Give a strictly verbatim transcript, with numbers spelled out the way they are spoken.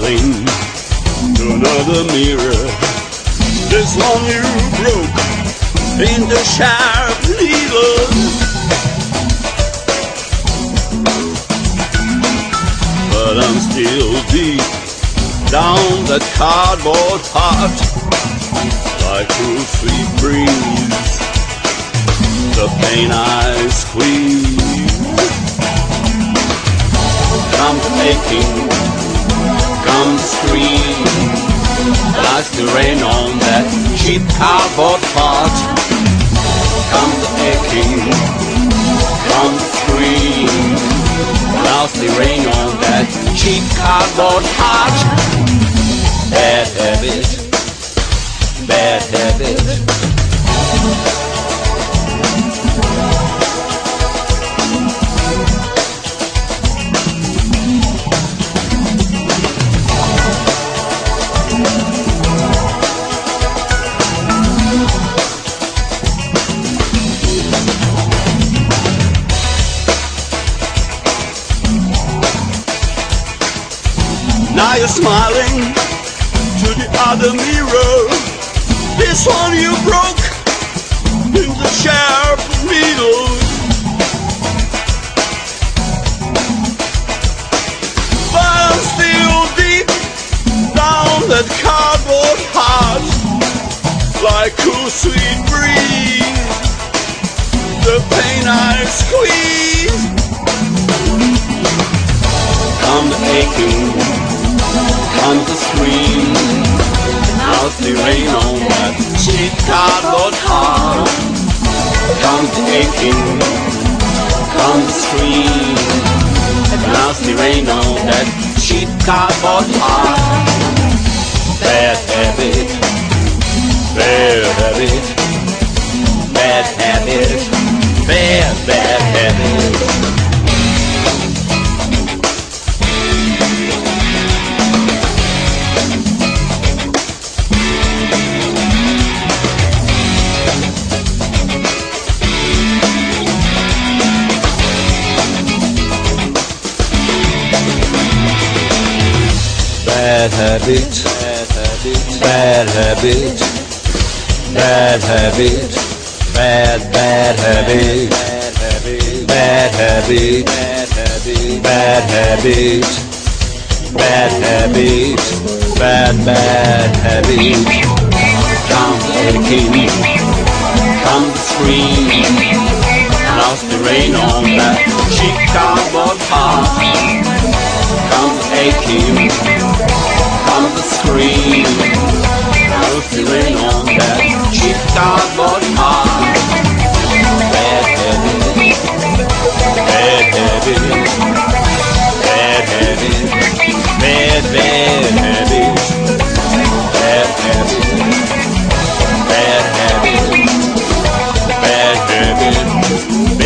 smiling to another mirror. This one you broke into sharp needles. But I'm still deep down that cardboard heart, like a sweet breeze, the pain I squeeze. Come the aching, come the scream, like the rain on that cheap cardboard heart. Come the aching, come the scream, like the rain on that cheap cardboard heart. Bad habit, bad habit. Now you're smiling to the other mirror. This one you broke into sharp needles. But I'm still deep down that cardboard heart, like cool sweet breeze, the pain I squeeze. Come the aching, come the scream, now's the rain on that cheap cardboard heart. Come the aching, come the scream, now's the rain on that cheap cardboard heart. Bad habit, bad habit, bad habit, bad, bad habit. Bad habit, bad habit, bad habit, bad, bad habit, bad habit, bad habit, bad habit, bad, bad habit. Come the aching, come the scream, now's the rain on that cheap cardboard heart. Come the aching, come the scream, now's the rain on that cheap cardboard heart. Bad habit, bad habit, bad habit, bad, bad habit, bad habit, bad habit, bad habit.